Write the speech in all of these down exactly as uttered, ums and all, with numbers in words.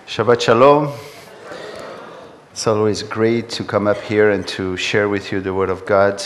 Shabbat Shalom. It's always great to come up here and to share with you the Word of God.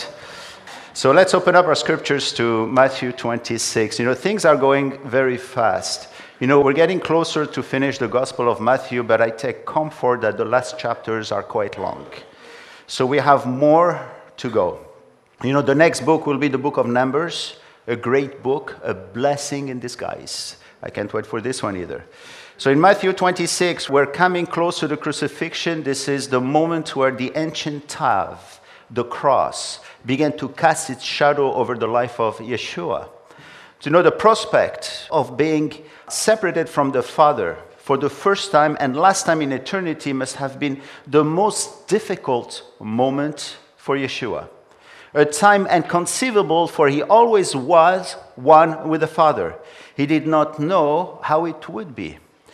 So let's open up our scriptures to Matthew twenty-six. You know, things are going very fast. You know, we're getting closer to finish the Gospel of Matthew, but I take comfort that the last chapters are quite long. So we have more to go. You know, the next book will be the book of Numbers, a great book, a blessing in disguise. I can't wait for this one either. So in Matthew twenty-six, we're coming close to the crucifixion. This is the moment where the ancient Tav, the cross, began to cast its shadow over the life of Yeshua. To know the prospect of being separated from the Father for the first time and last time in eternity must have been the most difficult moment for Yeshua. A time inconceivable, for he always was one with the Father. He did not know how it would be.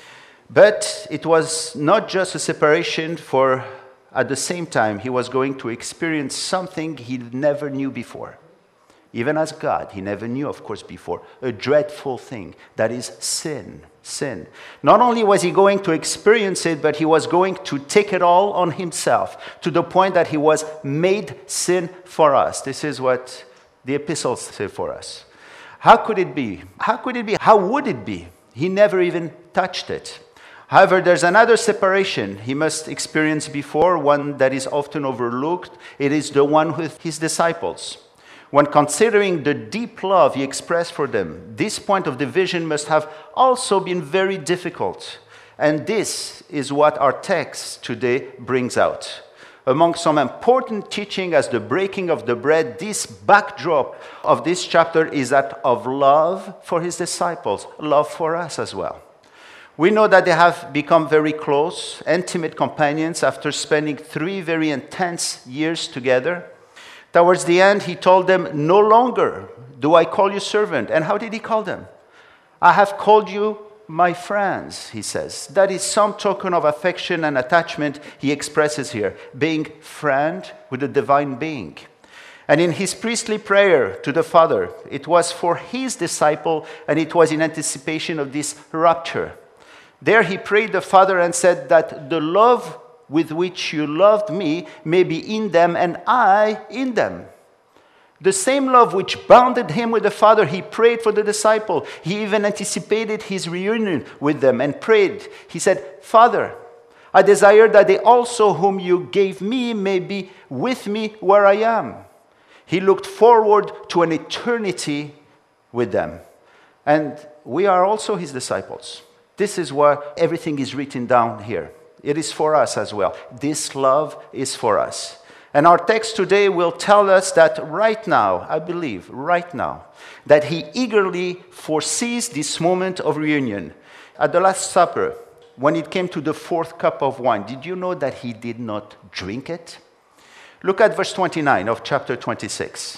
But it was not just a separation, for at the same time, he was going to experience something he never knew before. Even as God, he never knew, of course, before. A dreadful thing, that is sin. Sin. Not only was he going to experience it, but he was going to take it all on himself, to the point that he was made sin for us. This is what the epistles say for us. How could it be? How could it be? How would it be? He never even touched it. However, there's another separation he must experience before, one that is often overlooked. It is the one with his disciples. When considering the deep love he expressed for them, this point of division must have also been very difficult. And this is what our text today brings out. Among some important teaching as the breaking of the bread, this backdrop of this chapter is that of love for his disciples, love for us as well. We know that they have become very close, intimate companions after spending three very intense years together. Towards the end, he told them, "No longer do I call you servant." And how did he call them? "I have called you my friends," he says. That is some token of affection and attachment he expresses here, being friend with the divine being. And in his priestly prayer to the Father, it was for his disciple, and it was in anticipation of this rapture. There he prayed the Father and said that the love with which you loved me may be in them and I in them. The same love which bounded him with the Father, he prayed for the disciple. He even anticipated his reunion with them and prayed. He said, "Father, I desire that they also whom you gave me may be with me where I am." He looked forward to an eternity with them. And we are also his disciples. This is where everything is written down here. It is for us as well. This love is for us. And our text today will tell us that right now, I believe, right now, that he eagerly foresees this moment of reunion. At the Last Supper, when it came to the fourth cup of wine, did you know that he did not drink it? Look at verse twenty-nine of chapter twenty-six.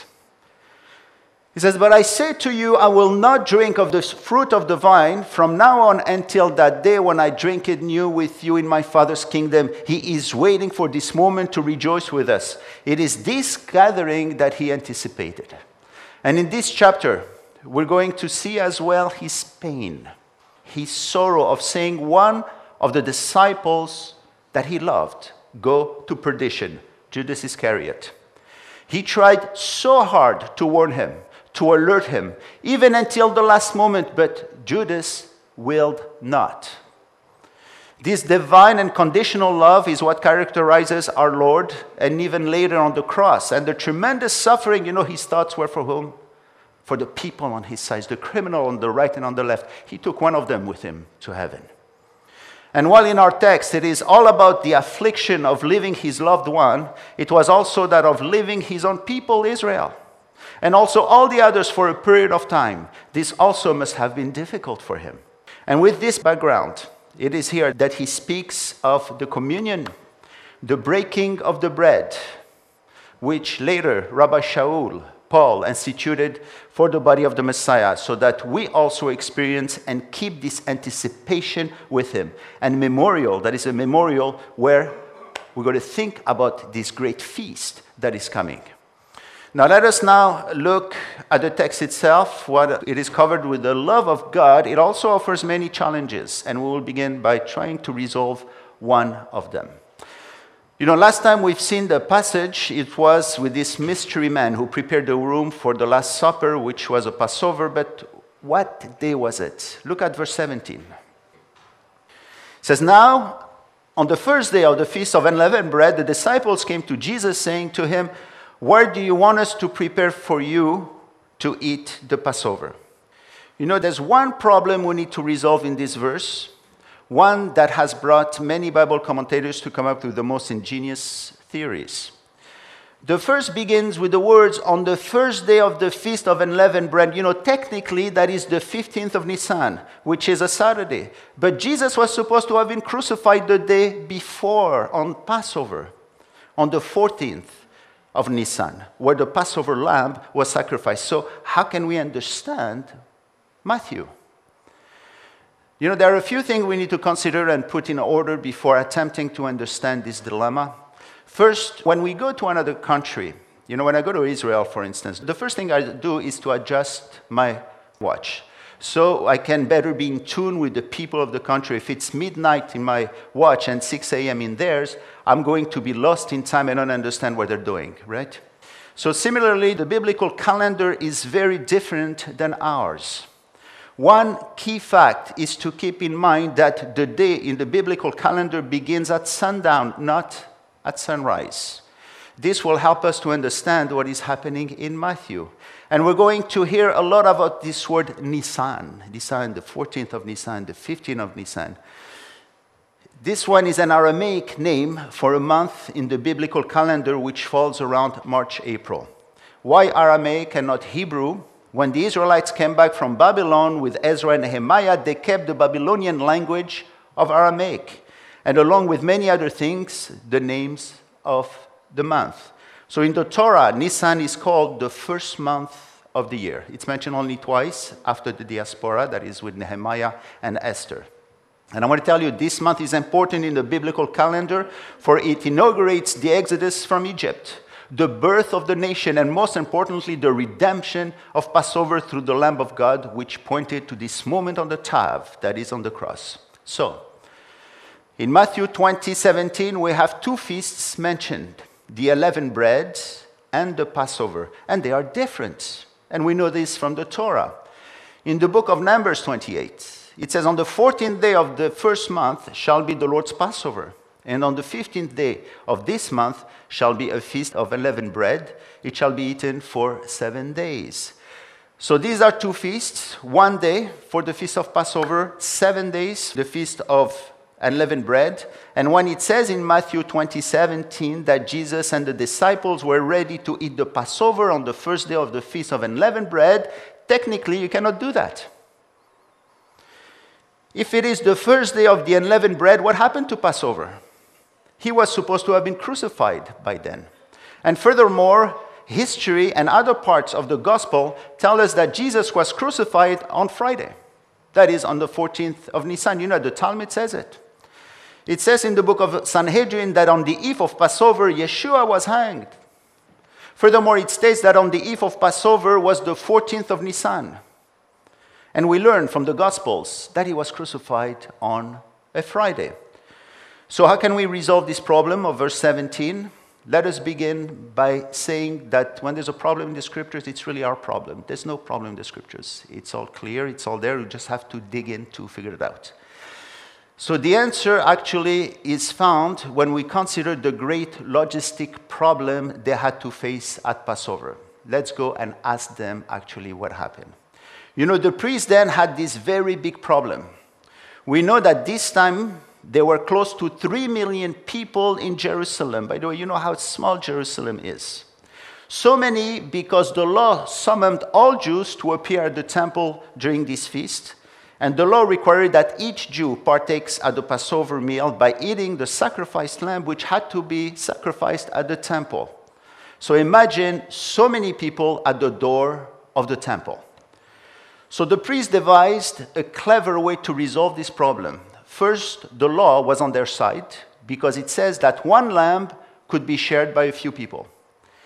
He says, "But I say to you, I will not drink of the fruit of the vine from now on until that day when I drink it new with you in my Father's kingdom." He is waiting for this moment to rejoice with us. It is this gathering that he anticipated. And in this chapter, we're going to see as well his pain, his sorrow of seeing one of the disciples that he loved go to perdition, Judas Iscariot. He tried so hard to warn him, to alert him, even until the last moment, but Judas willed not. This divine and conditional love is what characterizes our Lord, and even later on the cross. And the tremendous suffering, you know, his thoughts were for whom? For the people on his side, the criminal on the right and on the left. He took one of them with him to heaven. And while in our text it is all about the affliction of leaving his loved one, it was also that of leaving his own people, Israel. And also all the others for a period of time. This also must have been difficult for him. And with this background, it is here that he speaks of the communion, the breaking of the bread, which later Rabbi Shaul, Paul, instituted for the body of the Messiah, so that we also experience and keep this anticipation with him. And memorial, that is a memorial where we're going to think about this great feast that is coming. Now let us now look at the text itself. What it is covered with the love of God. It also offers many challenges, and we will begin by trying to resolve one of them. You know, last time we've seen the passage, it was with this mystery man who prepared the room for the Last Supper, which was a Passover, but what day was it? Look at verse seventeen. It says, now, on the first day of the Feast of Unleavened Bread, the disciples came to Jesus saying to him, where do you want us to prepare for you to eat the Passover? You know, there's one problem we need to resolve in this verse. One that has brought many Bible commentators to come up with the most ingenious theories. The first begins with the words, on the first day of the Feast of Unleavened Bread. You know, technically that is the fifteenth of Nisan, which is a Saturday. But Jesus was supposed to have been crucified the day before, on Passover, on the fourteenth of Nisan, where the Passover lamb was sacrificed. So how can we understand Matthew? You know, there are a few things we need to consider and put in order before attempting to understand this dilemma. First, when we go to another country, you know, when I go to Israel, for instance, the first thing I do is to adjust my watch so I can better be in tune with the people of the country. If it's midnight in my watch and six a.m. in theirs, I'm going to be lost in time and not understand what they're doing, right? So similarly, the biblical calendar is very different than ours. One key fact is to keep in mind that the day in the biblical calendar begins at sundown, not at sunrise. This will help us to understand what is happening in Matthew. And we're going to hear a lot about this word Nisan. Nisan, the fourteenth of Nisan, the fifteenth of Nisan. This one is an Aramaic name for a month in the biblical calendar which falls around March, April. Why Aramaic and not Hebrew? When the Israelites came back from Babylon with Ezra and Nehemiah, they kept the Babylonian language of Aramaic, and along with many other things, the names of the month. So in the Torah, Nisan is called the first month of the year. It's mentioned only twice after the diaspora, that is with Nehemiah and Esther. And I want to tell you, this month is important in the biblical calendar, for it inaugurates the Exodus from Egypt, the birth of the nation, and most importantly, the redemption of Passover through the Lamb of God, which pointed to this moment on the Tav, that is on the cross. So, in Matthew twenty seventeen, we have two feasts mentioned, the unleavened bread and the Passover, and they are different. And we know this from the Torah. In the book of Numbers twenty-eight, it says, on the fourteenth day of the first month shall be the Lord's Passover. And on the fifteenth day of this month shall be a feast of unleavened bread. It shall be eaten for seven days. So these are two feasts. One day for the feast of Passover, seven days, the feast of unleavened bread. And when it says in Matthew twenty seventeen that Jesus and the disciples were ready to eat the Passover on the first day of the feast of unleavened bread, technically you cannot do that. If it is the first day of the unleavened bread, what happened to Passover? He was supposed to have been crucified by then. And furthermore, history and other parts of the gospel tell us that Jesus was crucified on Friday. That is on the fourteenth of Nisan. You know, the Talmud says it. It says in the book of Sanhedrin that on the eve of Passover, Yeshua was hanged. Furthermore, it states that on the eve of Passover was the fourteenth of Nisan. And we learn from the Gospels that he was crucified on a Friday. So how can we resolve this problem of verse seventeen? Let us begin by saying that when there's a problem in the Scriptures, it's really our problem. There's no problem in the Scriptures. It's all clear, it's all there. We just have to dig in to figure it out. So the answer actually is found when we consider the great logistic problem they had to face at Passover. Let's go and ask them actually what happened. You know, the priests then had this very big problem. We know that this time there were close to three million people in Jerusalem. By the way, you know how small Jerusalem is. So many because the law summoned all Jews to appear at the temple during this feast. And the law required that each Jew partakes at the Passover meal by eating the sacrificed lamb, which had to be sacrificed at the temple. So imagine so many people at the door of the temple. So the priests devised a clever way to resolve this problem. First, the law was on their side because it says that one lamb could be shared by a few people.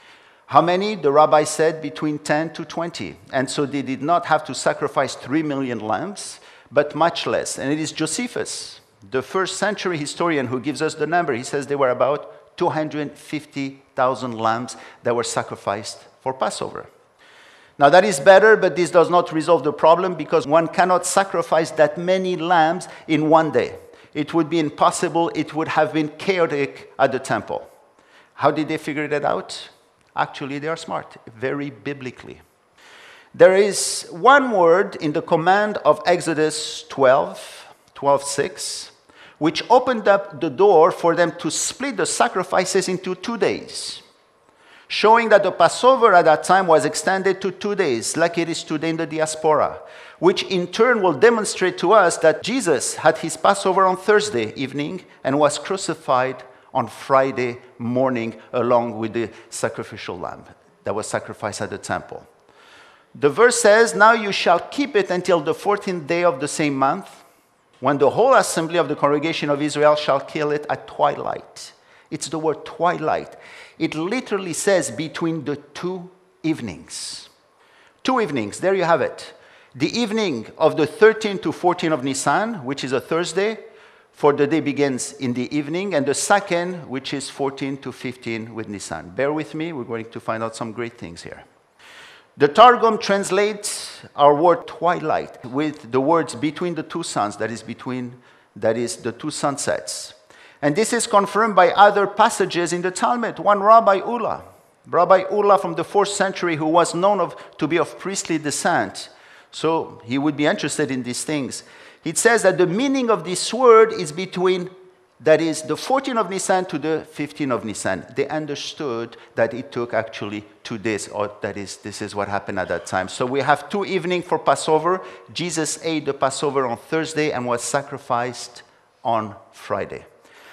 How many? The rabbi said between ten to twenty. And so they did not have to sacrifice three million lambs, but much less. And it is Josephus, the first century historian, who gives us the number. He says there were about two hundred fifty thousand lambs that were sacrificed for Passover. Now that is better, but this does not resolve the problem because one cannot sacrifice that many lambs in one day. It would be impossible. It would have been chaotic at the temple. How did they figure that out? Actually, they are smart, very biblically. There is one word in the command of Exodus twelve, twelve six, which opened up the door for them to split the sacrifices into two days, showing that the Passover at that time was extended to two days, like it is today in the diaspora, which in turn will demonstrate to us that Jesus had his Passover on Thursday evening and was crucified on Friday morning along with the sacrificial lamb that was sacrificed at the temple. The verse says, "Now you shall keep it until the fourteenth day of the same month, when the whole assembly of the congregation of Israel shall kill it at twilight." It's the word twilight. It literally says between the two evenings. Two evenings, there you have it. The evening of the thirteenth to fourteenth of Nisan, which is a Thursday, for the day begins in the evening, and the second, which is fourteen to fifteen with Nisan. Bear with me, we're going to find out some great things here. The Targum translates our word twilight with the words between the two suns, that is between, that is the two sunsets. And this is confirmed by other passages in the Talmud. One Rabbi Ulla, Rabbi Ulla from the fourth century, who was known of, to be of priestly descent, so he would be interested in these things. It says that the meaning of this word is between, that is, the fourteenth of Nisan to the fifteenth of Nisan. They understood that it took actually two days, or that is, this is what happened at that time. So we have two evenings for Passover. Jesus ate the Passover on Thursday and was sacrificed on Friday.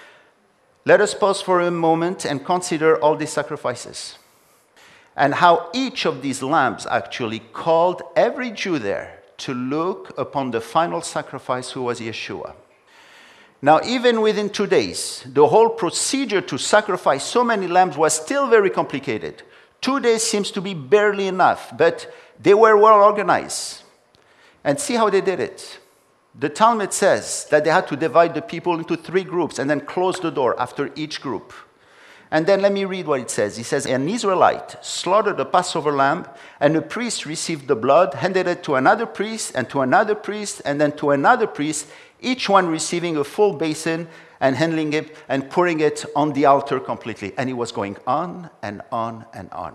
Let us pause for a moment and consider all these sacrifices and how each of these lambs actually called every Jew there to look upon the final sacrifice, who was Yeshua. Now, even within two days, the whole procedure to sacrifice so many lambs was still very complicated. Two days seems to be barely enough, but they were well organized. And see how they did it. The Talmud says that they had to divide the people into three groups and then close the door after each group. And then let me read what it says. It says, "An Israelite slaughtered a Passover lamb, and a priest received the blood, handed it to another priest, and to another priest, and then to another priest, each one receiving a full basin and handling it and pouring it on the altar completely." And it was going on and on and on.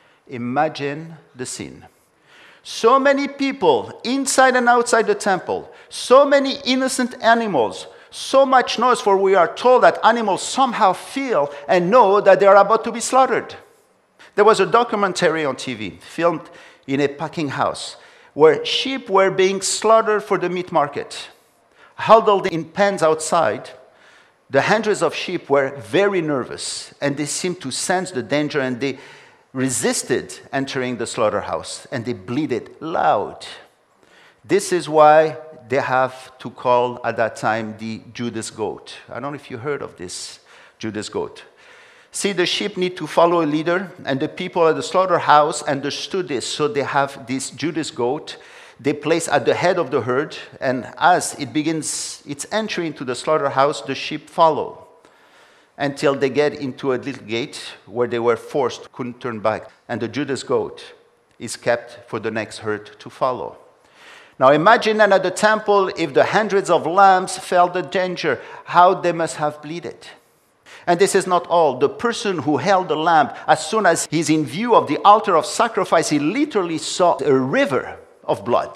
Imagine the scene. So many people inside and outside the temple, so many innocent animals, so much noise, for we are told that animals somehow feel and know that they are about to be slaughtered. There was a documentary on T V filmed in a packing house where sheep were being slaughtered for the meat market. Huddled in pens outside, the hundreds of sheep were very nervous and they seemed to sense the danger, and they resisted entering the slaughterhouse, and they bleated loud. This is why they have to call at that time the Judas goat. I don't know if you heard of this Judas goat. See, the sheep need to follow a leader, and the people at the slaughterhouse understood this, so they have this Judas goat they place at the head of the herd, and as it begins its entry into the slaughterhouse, the sheep follow until they get into a little gate where they were forced, couldn't turn back. And the Judas goat is kept for the next herd to follow. Now imagine that at the temple, if the hundreds of lambs felt the danger, how they must have bleeded. And this is not all. The person who held the lamb, as soon as he's in view of the altar of sacrifice, he literally saw a river of blood.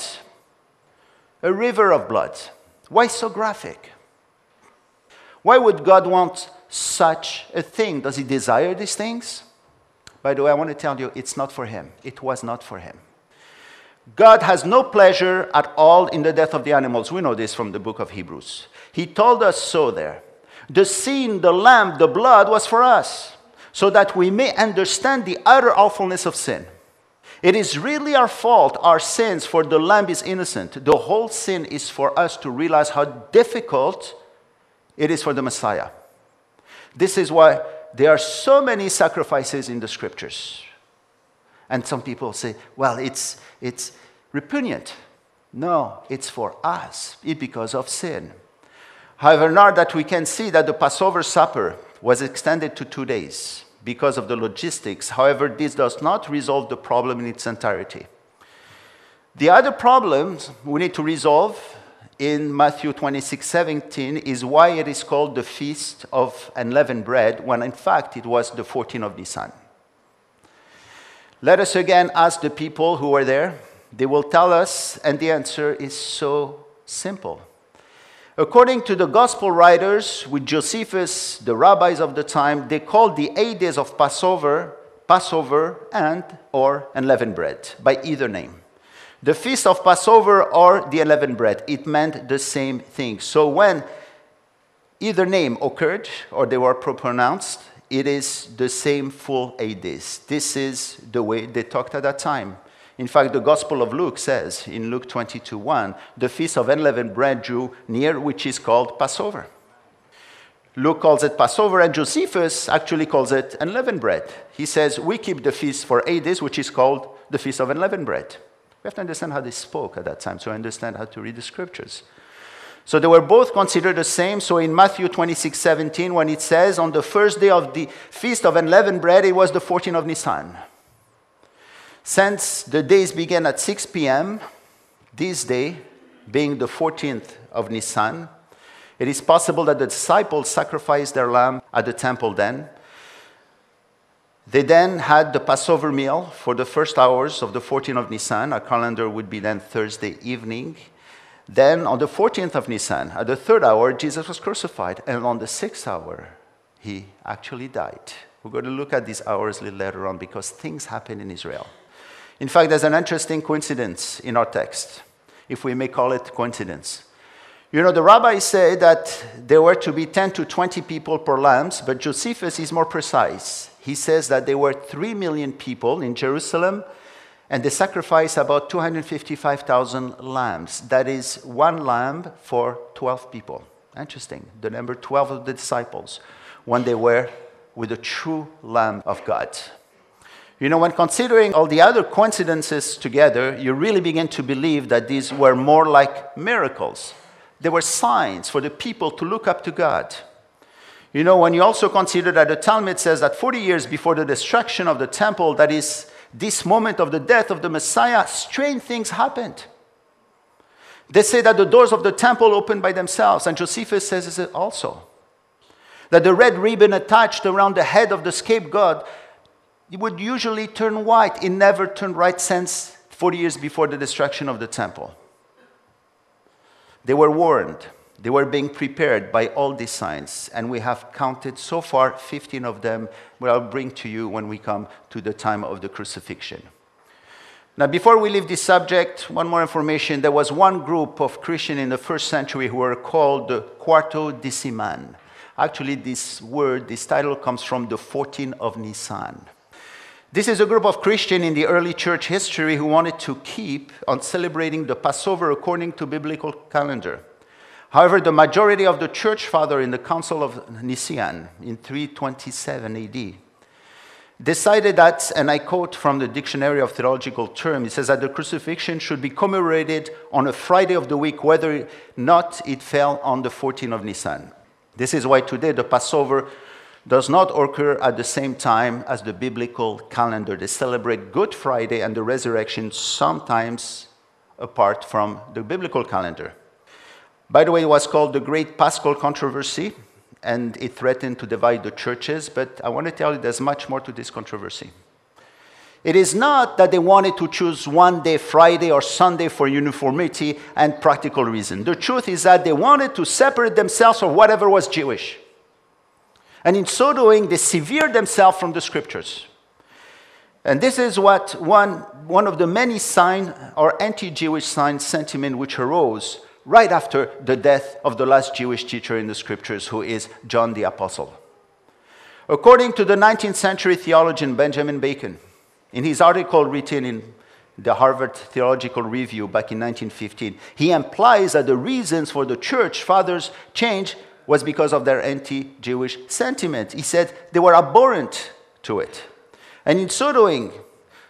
A river of blood. Why so graphic? Why would God want such a thing? Does he desire these things? By the way, I want to tell you, it's not for him. It was not for him. God has no pleasure at all in the death of the animals. We know this from the book of Hebrews. He told us so there. The sin, the lamb, the blood was for us, so that we may understand the utter awfulness of sin. It is really our fault, our sins, for the lamb is innocent. The whole sin is for us to realize how difficult it is for the Messiah. This is why there are so many sacrifices in the scriptures. And some people say, well, it's, it's repugnant. No, it's for us. It's because of sin. However, now that we can see that the Passover supper was extended to two days because of the logistics, however, this does not resolve the problem in its entirety. The other problem we need to resolve in Matthew twenty-six seventeen is why it is called the Feast of Unleavened Bread, when in fact it was the fourteenth of Nisan. Let us again ask the people who were there. They will tell us, and the answer is so simple. According to the gospel writers, with Josephus, the rabbis of the time, they called the eight days of Passover, Passover and or unleavened bread, by either name. The feast of Passover or the unleavened bread, it meant the same thing. So when either name occurred or they were pronounced, it is the same full eight days. This is the way they talked at that time. In fact, the Gospel of Luke says in Luke twenty-two one, the feast of unleavened bread drew near, which is called Passover. Luke calls it Passover, and Josephus actually calls it unleavened bread. He says, we keep the feast for eight days, which is called the feast of unleavened bread. We have to understand how they spoke at that time, so understand how to read the scriptures. So they were both considered the same. So in Matthew twenty-six seventeen, when it says, on the first day of the feast of unleavened bread, it was the fourteenth of Nisan. Since the days began at six p.m., this day, being the fourteenth of Nisan, it is possible that the disciples sacrificed their lamb at the temple then. They then had the Passover meal for the first hours of the fourteenth of Nisan. Our calendar would be then Thursday evening. Then on the fourteenth of Nisan, at the third hour, Jesus was crucified. And on the sixth hour, he actually died. We're going to look at these hours a little later on because things happen in Israel. In fact, there's an interesting coincidence in our text, if we may call it coincidence. You know, the rabbis say that there were to be ten to twenty people per lambs, but Josephus is more precise. He says that there were three million people in Jerusalem, and they sacrificed about two hundred fifty-five thousand lambs. That is one lamb for twelve people. Interesting. The number twelve of the disciples, when they were with the true Lamb of God. You know, when considering all the other coincidences together, you really begin to believe that these were more like miracles. They were signs for the people to look up to God. You know, when you also consider that the Talmud says that forty years before the destruction of the temple, that is this moment of the death of the Messiah, strange things happened. They say that the doors of the temple opened by themselves, and Josephus says it also. That the red ribbon attached around the head of the scapegoat, it would usually turn white. It never turned white since forty years before the destruction of the temple. They were warned. They were being prepared by all these signs. And we have counted so far fifteen of them, which I'll bring to you when we come to the time of the crucifixion. Now, before we leave this subject, one more information. There was one group of Christians in the first century who were called the Quartodeciman. Actually, this word, this title comes from the fourteenth of Nisan. This is a group of Christians in the early church history who wanted to keep on celebrating the Passover according to biblical calendar. However, the majority of the church father in the Council of Nicaea in three twenty-seven A D decided that, and I quote from the Dictionary of Theological Terms, it says that the crucifixion should be commemorated on a Friday of the week, whether or not it fell on the fourteenth of Nisan. This is why today the Passover does not occur at the same time as the biblical calendar. They celebrate Good Friday and the resurrection sometimes apart from the biblical calendar. By the way, it was called the Great Paschal Controversy, and it threatened to divide the churches, but I want to tell you there's much more to this controversy. It is not that they wanted to choose one day, Friday or Sunday, for uniformity and practical reason. The truth is that they wanted to separate themselves from whatever was Jewish. And in so doing, they severed themselves from the scriptures. And this is what one, one of the many sign or anti-Jewish sign sentiment which arose right after the death of the last Jewish teacher in the scriptures, who is John the Apostle. According to the nineteenth century theologian Benjamin Bacon, in his article written in the Harvard Theological Review back in nineteen fifteen, he implies that the reasons for the church fathers' change was because of their anti-Jewish sentiment. He said they were abhorrent to it. And in so doing,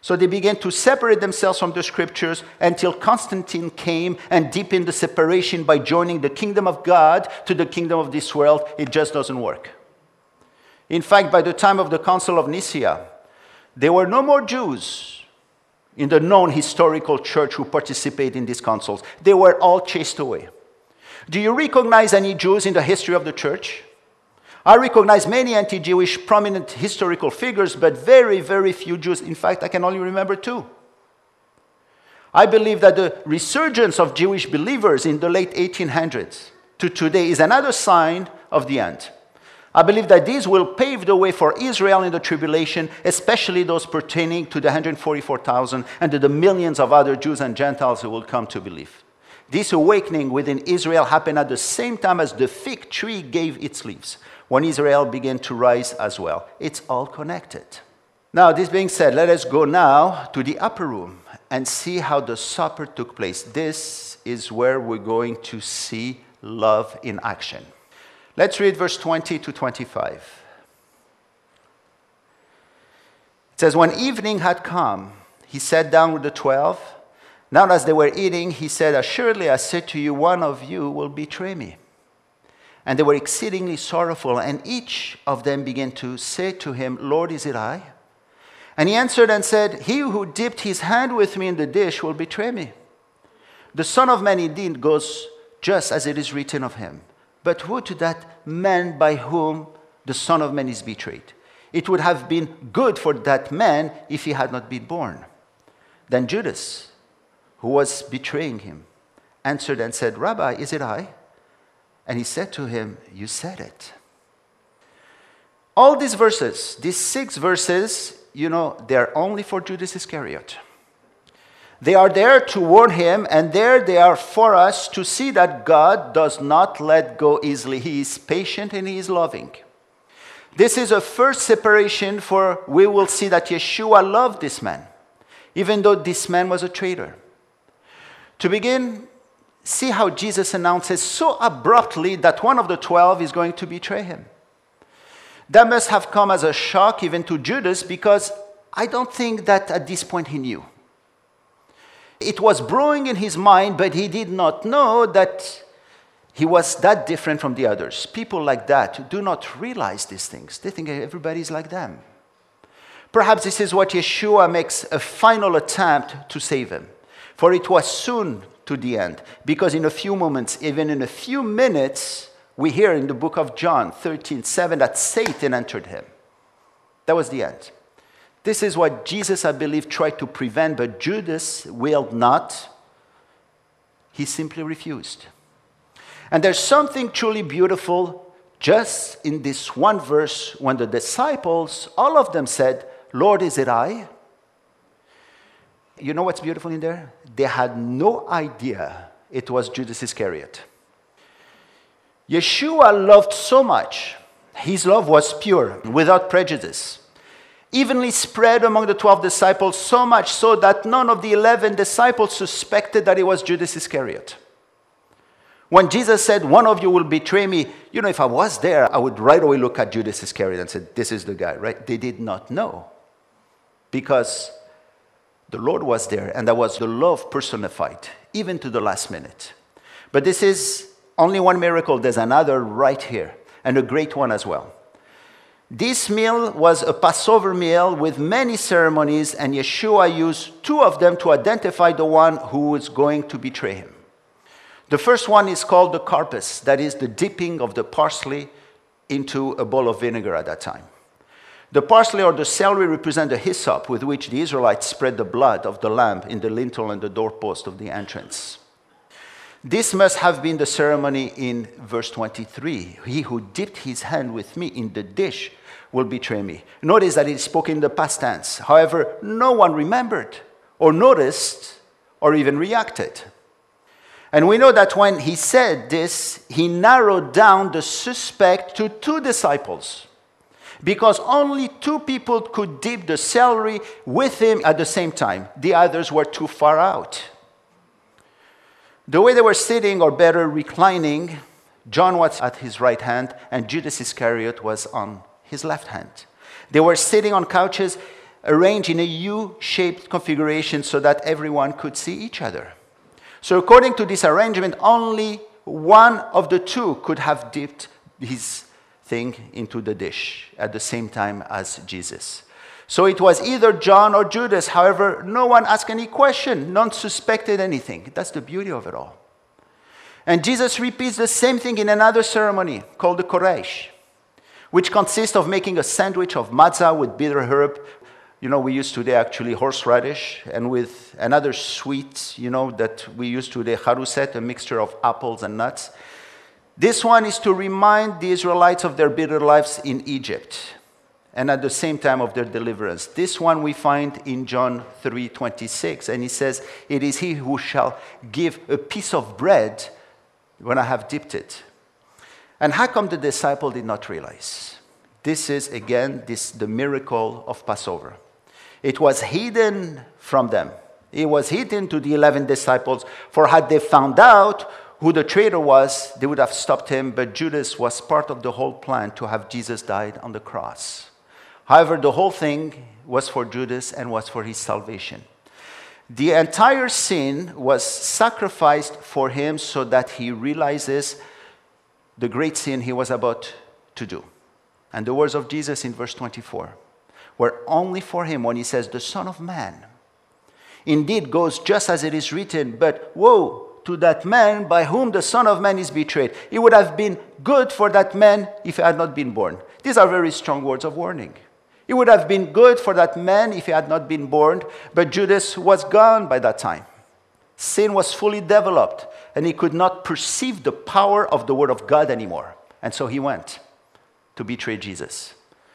So they began to separate themselves from the scriptures until Constantine came and deepened the separation by joining the kingdom of God to the kingdom of this world. It just doesn't work. In fact, by the time of the Council of Nicaea, there were no more Jews in the known historical church who participated in these councils. They were all chased away. Do you recognize any Jews in the history of the church? I recognize many anti-Jewish prominent historical figures, but very, very few Jews. In fact, I can only remember two. I believe that the resurgence of Jewish believers in the late eighteen hundreds to today is another sign of the end. I believe that these will pave the way for Israel in the tribulation, especially those pertaining to the one hundred forty-four thousand and to the millions of other Jews and Gentiles who will come to believe. This awakening within Israel happened at the same time as the fig tree gave its leaves, when Israel began to rise as well. It's all connected. Now, this being said, let us go now to the upper room and see how the supper took place. This is where we're going to see love in action. Let's read verse twenty to twenty-five. It says, when evening had come, he sat down with the twelve. Now as they were eating, he said, assuredly I say to you, one of you will betray me. And they were exceedingly sorrowful, and each of them began to say to him, Lord, is it I? And he answered and said, he who dipped his hand with me in the dish will betray me. The Son of Man indeed goes just as it is written of him. But woe to that man by whom the Son of Man is betrayed. It would have been good for that man if he had not been born. Then Judas, who was betraying him, answered and said, Rabbi, is it I? And he said to him, you said it. All these verses, these six verses, you know, they're only for Judas Iscariot. They are there to warn him, and there they are for us to see that God does not let go easily. He is patient and he is loving. This is a first separation, for we will see that Yeshua loved this man, even though this man was a traitor. To begin, see how Jesus announces so abruptly that one of the twelve is going to betray him. That must have come as a shock even to Judas, because I don't think that at this point he knew. It was brewing in his mind, but he did not know that he was that different from the others. People like that do not realize these things. They think everybody's like them. Perhaps this is what Yeshua makes a final attempt to save him. For it was soon to the end, because in a few moments, even in a few minutes, we hear in the book of John thirteen seven that Satan entered him. That was the end. This is what Jesus, I believe, tried to prevent, but Judas willed not. He simply refused. And there's something truly beautiful just in this one verse when the disciples, all of them said, Lord, is it I? You know what's beautiful in there? They had no idea it was Judas Iscariot. Yeshua loved so much. His love was pure, without prejudice. Evenly spread among the twelve disciples, so much so that none of the eleven disciples suspected that it was Judas Iscariot. When Jesus said, one of you will betray me, you know, if I was there, I would right away look at Judas Iscariot and say, this is the guy, right? They did not know. Because the Lord was there, and that was the love personified, even to the last minute. But this is only one miracle. There's another right here, and a great one as well. This meal was a Passover meal with many ceremonies, and Yeshua used two of them to identify the one who was going to betray him. The first one is called the karpas, that is the dipping of the parsley into a bowl of vinegar at that time. The parsley or the celery represent the hyssop with which the Israelites spread the blood of the lamb in the lintel and the doorpost of the entrance. This must have been the ceremony in verse twenty-three. He who dipped his hand with me in the dish will betray me. Notice that it spoke in the past tense. However, no one remembered or noticed or even reacted. And we know that when he said this, he narrowed down the suspect to two disciples, because only two people could dip the celery with him at the same time. The others were too far out. The way they were sitting, or better, reclining, John was at his right hand, and Judas Iscariot was on his left hand. They were sitting on couches arranged in a U-shaped configuration so that everyone could see each other. So according to this arrangement, only one of the two could have dipped his thing into the dish at the same time as Jesus. So it was either John or Judas. However, no one asked any question. None suspected anything. That's the beauty of it all. And Jesus repeats the same thing in another ceremony called the Koresh, which consists of making a sandwich of matzah with bitter herb. You know, we use today actually horseradish, and with another sweet, you know, that we use today, charuset, a mixture of apples and nuts. This one is to remind the Israelites of their bitter lives in Egypt, and at the same time of their deliverance. This one we find in John three twenty-six, and he says, "It is he who shall give a piece of bread when I have dipped it." And how come the disciple did not realize? This is, again, this the miracle of Passover. It was hidden from them. It was hidden to the eleven disciples, for had they found out who the traitor was, they would have stopped him, but Judas was part of the whole plan to have Jesus died on the cross. However, the whole thing was for Judas and was for his salvation. The entire sin was sacrificed for him so that he realizes the great sin he was about to do. And the words of Jesus in verse twenty-four were only for him when he says, "The Son of Man indeed goes just as it is written, but woe to that man by whom the Son of Man is betrayed. It would have been good for that man if he had not been born." These are very strong words of warning. It would have been good for that man if he had not been born, but Judas was gone by that time. Sin was fully developed, and he could not perceive the power of the Word of God anymore. And so he went to betray Jesus.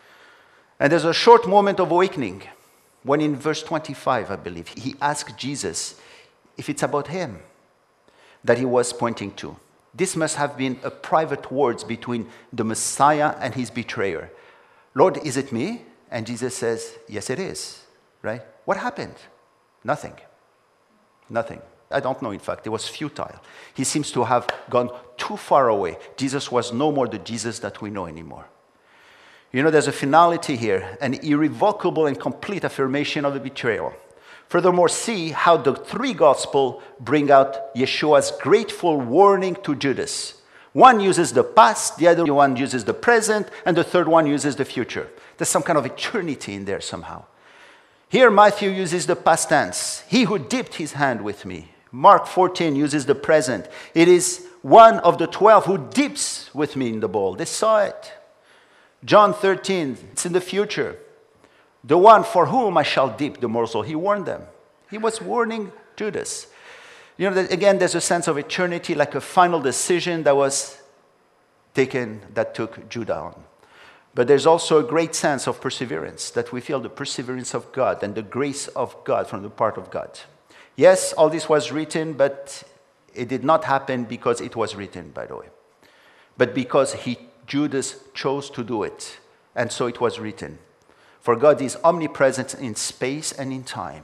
And there's a short moment of awakening when in verse twenty-five, I believe, he asked Jesus if it's about him that he was pointing to. This must have been a private words between the Messiah and his betrayer. "Lord, is it me?" And Jesus says, "Yes, it is." Right? What happened? Nothing. Nothing. I don't know, in fact. It was futile. He seems to have gone too far away. Jesus was no more the Jesus that we know anymore. You know, there's a finality here, an irrevocable and complete affirmation of the betrayal. Furthermore, see how the three Gospels bring out Yeshua's grateful warning to Judas. One uses the past, the other one uses the present, and the third one uses the future. There's some kind of eternity in there somehow. Here, Matthew uses the past tense. "He who dipped his hand with me." Mark fourteen uses the present. "It is one of the twelve who dips with me in the bowl." They saw it. John thirteen, it's in the future. "The one for whom I shall dip the morsel." He warned them. He was warning Judas. You know, again, there's a sense of eternity, like a final decision that was taken, that took Judah on. But there's also a great sense of perseverance, that we feel the perseverance of God and the grace of God from the part of God. Yes, all this was written, but it did not happen because it was written, by the way, but because he, Judas chose to do it, and so it was written. For God is omnipresent in space and in time.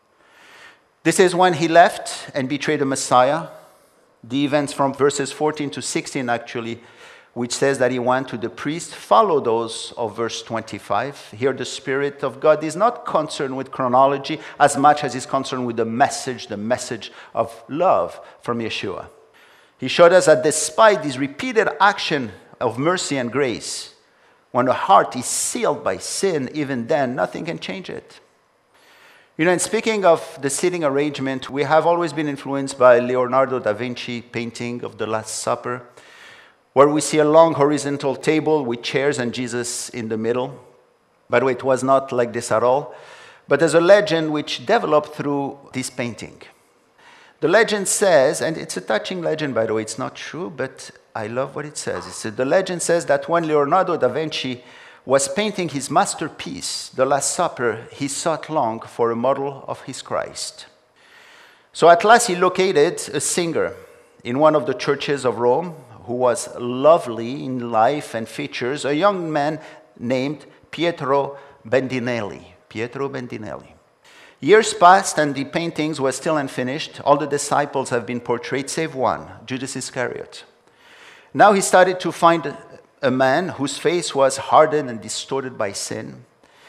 This is when he left and betrayed the Messiah. The events from verses fourteen to sixteen, actually, which says that he went to the priest, follow those of verse twenty-five. Here the Spirit of God is not concerned with chronology as much as he's concerned with the message, the message of love from Yeshua. He showed us that despite this repeated action of mercy and grace, when the heart is sealed by sin, even then, nothing can change it. You know, and speaking of the seating arrangement, we have always been influenced by Leonardo da Vinci painting of the Last Supper, where we see a long horizontal table with chairs and Jesus in the middle. By the way, it was not like this at all, but there's a legend which developed through this painting. The legend says, and it's a touching legend, by the way, it's not true, but I love what it says. It said, the legend says that when Leonardo da Vinci was painting his masterpiece, The Last Supper, he sought long for a model of his Christ. So at last he located a singer in one of the churches of Rome who was lovely in life and features, a young man named Pietro Bandinelli. Pietro Bandinelli. Years passed and the paintings were still unfinished. All the disciples have been portrayed save one, Judas Iscariot. Now he started to find a man whose face was hardened and distorted by sin,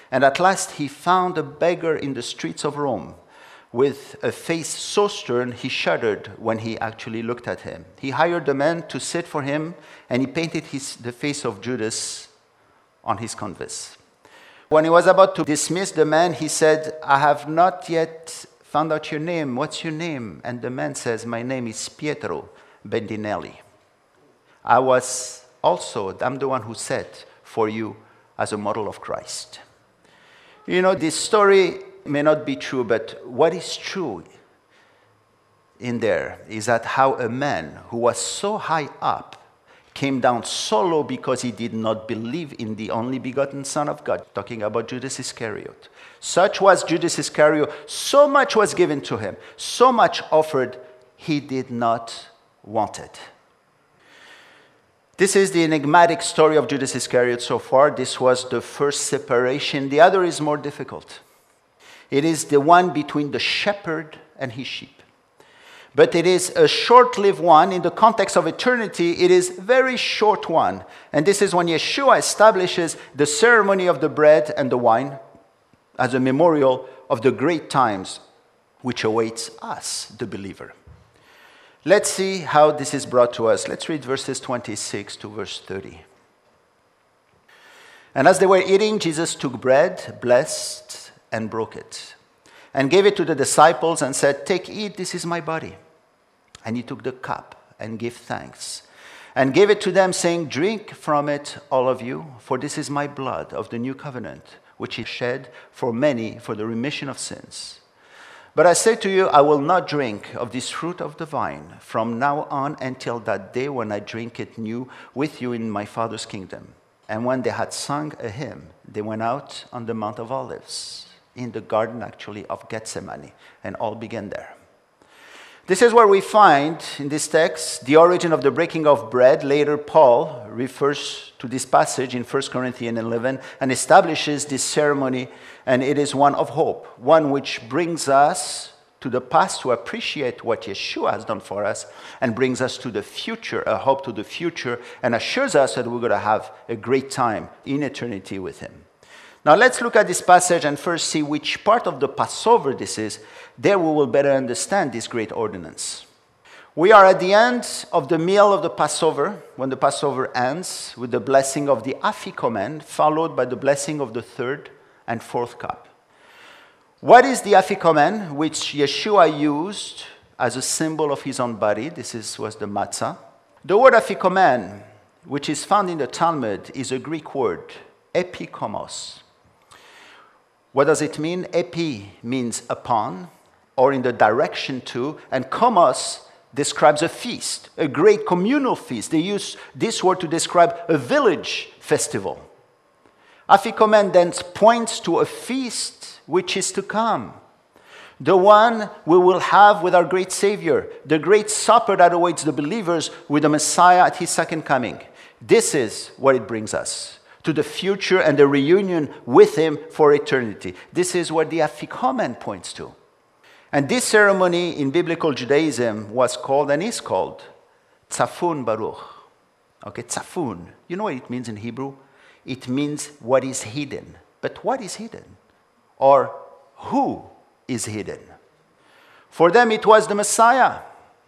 And at last he found a beggar in the streets of Rome with a face so stern he shuddered when he actually looked at him. He hired a man to sit for him, and he painted his, the face of Judas on his canvas. When he was about to dismiss the man, he said, "I have not yet found out your name. What's your name?" And the man says, "My name is Pietro Bendinelli. I was also, I'm the one who sat for you as a model of Christ." You know, this story may not be true, but what is true in there is that how a man who was so high up came down so low because he did not believe in the only begotten Son of God, talking about Judas Iscariot. Such was Judas Iscariot, so much was given to him, so much offered, he did not want it. This is the enigmatic story of Judas Iscariot so far. This was the first separation. The other is more difficult. It is the one between the shepherd and his sheep. But it is a short-lived one. In the context of eternity, it is a very short one. And this is when Yeshua establishes the ceremony of the bread and the wine as a memorial of the great times which awaits us, the believer. Let's see how this is brought to us. Let's read verses twenty-six to verse thirty. "And as they were eating, Jesus took bread, blessed, and broke it, and gave it to the disciples and said, 'Take, eat, this is my body.' And he took the cup and gave thanks, and gave it to them, saying, 'Drink from it, all of you, for this is my blood of the new covenant, which is shed for many for the remission of sins. But I say to you, I will not drink of this fruit of the vine from now on until that day when I drink it new with you in my Father's kingdom.' And when they had sung a hymn, they went out on the Mount of Olives, in the garden actually of Gethsemane, and all began there." This is where we find in this text the origin of the breaking of bread. Later, Paul refers to this passage in First Corinthians eleven and establishes this ceremony, and it is one of hope, one which brings us to the past to appreciate what Yeshua has done for us, and brings us to the future, a hope to the future, and assures us that we're going to have a great time in eternity with him. Now let's look at this passage and first see which part of the Passover this is. There we will better understand this great ordinance. We are at the end of the meal of the Passover, when the Passover ends with the blessing of the Afikomen, followed by the blessing of the third and fourth cup. What is the Afikomen, which Yeshua used as a symbol of his own body? This is, was the matzah. The word Afikomen, which is found in the Talmud, is a Greek word, epikomos. What does it mean? Epi means upon, or in the direction to, and komos describes a feast, a great communal feast. They use this word to describe a village festival. Afikomen then points to a feast which is to come, the one we will have with our great Savior, the great supper that awaits the believers with the Messiah at his second coming. This is what it brings us, to the future and the reunion with him for eternity. This is what the Afikomen points to. And this ceremony in biblical Judaism was called and is called Tzafun Baruch. Okay, Tzafun. You know what it means in Hebrew? It means what is hidden. But what is hidden? Or who is hidden? For them it was the Messiah.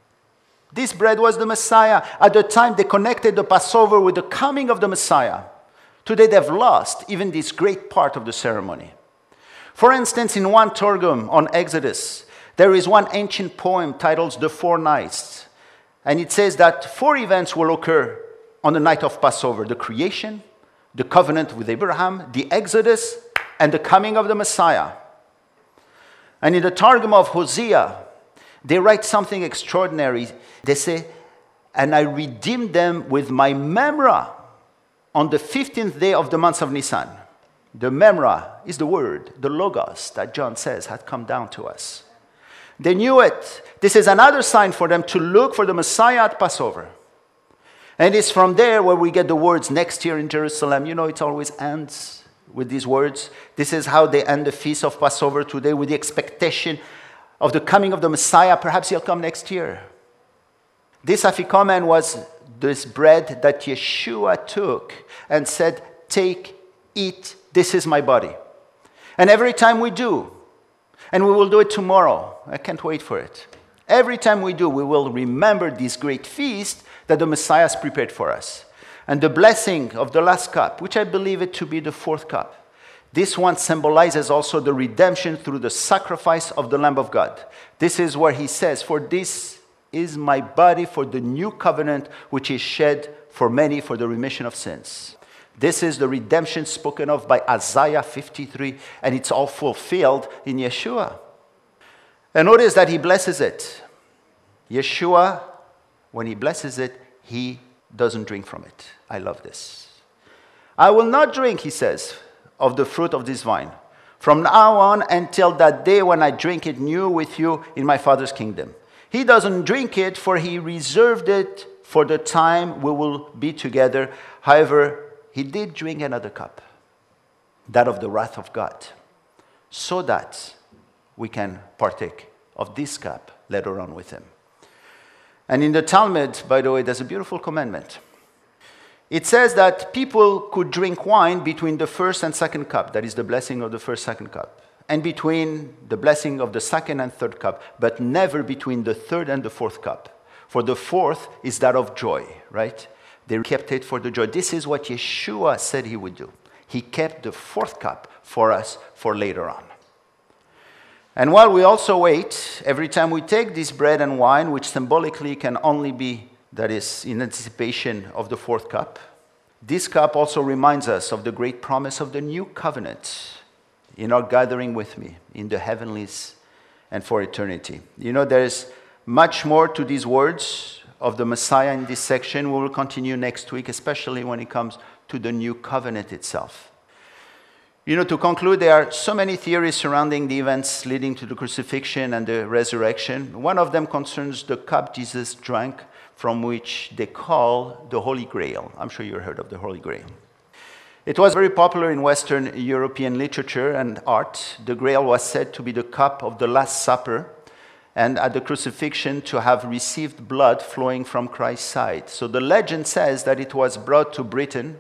This bread was the Messiah. At the time they connected the Passover with the coming of the Messiah. Today they've lost even this great part of the ceremony. For instance, in one Targum on Exodus, there is one ancient poem titled The Four Nights. And it says that four events will occur on the night of Passover: the creation, the covenant with Abraham, the Exodus, and the coming of the Messiah. And in the Targum of Hosea, they write something extraordinary. They say, "And I redeemed them with my memra on the fifteenth day of the month of Nisan." The memra is the word, the logos that John says had come down to us. They knew it. This is another sign for them to look for the Messiah at Passover. And it's from there where we get the words next year in Jerusalem. You know, it always ends with these words. This is how they end the feast of Passover today, with the expectation of the coming of the Messiah. Perhaps he'll come next year. This Afikomen was this bread that Yeshua took and said, "Take, eat, this is my body." And every time we do, and we will do it tomorrow, I can't wait for it. Every time we do, we will remember this great feast that the Messiah has prepared for us. And the blessing of the last cup, which I believe it to be the fourth cup, this one symbolizes also the redemption through the sacrifice of the Lamb of God. This is where he says, "For this is my body for the new covenant, which is shed for many for the remission of sins." This is the redemption spoken of by Isaiah fifty-three, and it's all fulfilled in Yeshua. And notice that he blesses it. Yeshua, when he blesses it, he doesn't drink from it. I love this. "I will not drink," he says, "of the fruit of this vine, from now on until that day when I drink it new with you in my Father's kingdom." He doesn't drink it, for he reserved it for the time we will be together. However, he did drink another cup, that of the wrath of God, so that we can partake of this cup later on with him. And in the Talmud, by the way, there's a beautiful commandment. It says that people could drink wine between the first and second cup, that is the blessing of the first, second cup, and between the blessing of the second and third cup, but never between the third and the fourth cup. For the fourth is that of joy, right? They kept it for the joy. This is what Yeshua said he would do. He kept the fourth cup for us for later on. And while we also wait, every time we take this bread and wine, which symbolically can only be, that is, in anticipation of the fourth cup, this cup also reminds us of the great promise of the new covenant in our gathering with me in the heavenlies and for eternity. You know, there's much more to these words of the Messiah in this section. We will continue next week, especially when it comes to the new covenant itself. You know, to conclude, there are so many theories surrounding the events leading to the crucifixion and the resurrection. One of them concerns the cup Jesus drank, from which they call the Holy Grail. I'm sure you've heard of the Holy Grail. It was very popular in Western European literature and art. The Grail was said to be the cup of the Last Supper, and at the crucifixion to have received blood flowing from Christ's side. So the legend says that it was brought to Britain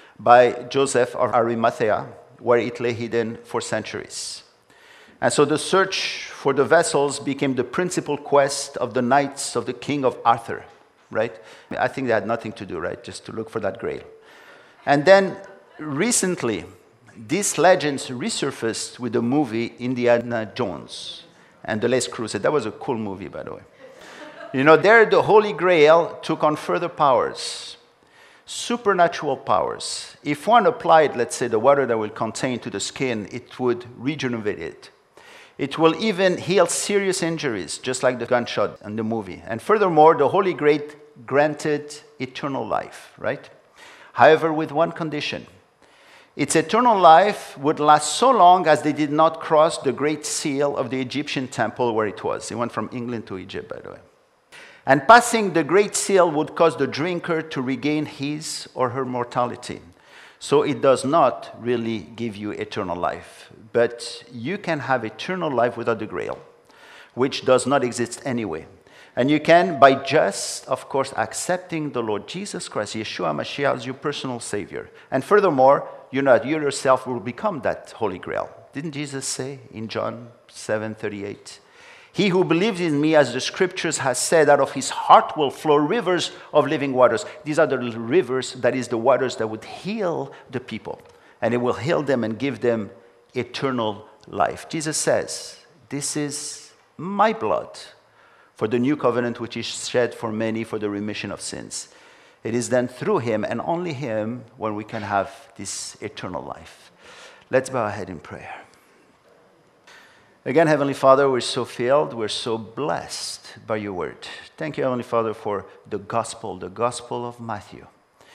by Joseph of Arimathea, where it lay hidden for centuries. And so the search for the vessels became the principal quest of the knights of the King of Arthur, right? I think they had nothing to do, right? Just to look for that grail. And then recently, these legends resurfaced with the movie Indiana Jones and the Last Crusade. That was a cool movie, by the way. You know, there the Holy Grail took on further powers, supernatural powers. If one applied, let's say, the water that will contain to the skin, it would regenerate it. It will even heal serious injuries, just like the gunshot in the movie. And furthermore, the Holy Grail granted eternal life, right? However, with one condition. Its eternal life would last so long as they did not cross the great seal of the Egyptian temple where it was. It went from England to Egypt, by the way. And passing the great seal would cause the drinker to regain his or her mortality. So it does not really give you eternal life. But you can have eternal life without the Grail, which does not exist anyway. And you can, by just, of course, accepting the Lord Jesus Christ, Yeshua Mashiach, as your personal Savior. And furthermore, you know, you yourself will become that Holy Grail. Didn't Jesus say in John seven thirty-eight, "He who believes in me, as the scriptures has said, out of his heart will flow rivers of living waters." These are the rivers, that is the waters that would heal the people. And it will heal them and give them eternal life. Jesus says, "This is my blood for the new covenant, which is shed for many for the remission of sins." It is then through him and only him when we can have this eternal life. Let's bow our head in prayer. Again, Heavenly Father, we're so filled, we're so blessed by your word. Thank you, Heavenly Father, for the gospel, the gospel of Matthew.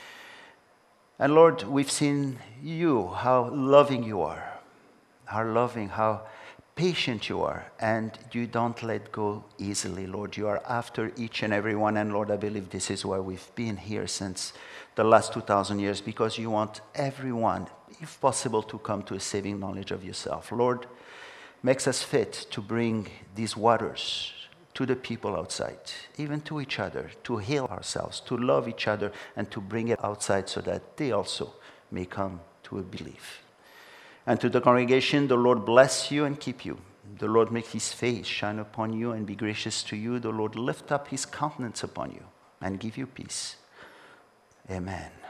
And Lord, we've seen you, how loving you are, how loving, how patient you are, and you don't let go easily, Lord. You are after each and every one, and Lord, I believe this is why we've been here since the last two thousand years, because you want everyone, if possible, to come to a saving knowledge of yourself. Lord, makes us fit to bring these waters to the people outside, even to each other, to heal ourselves, to love each other, and to bring it outside so that they also may come to a belief. And to the congregation, the Lord bless you and keep you. The Lord make his face shine upon you and be gracious to you. The Lord lift up his countenance upon you and give you peace. Amen.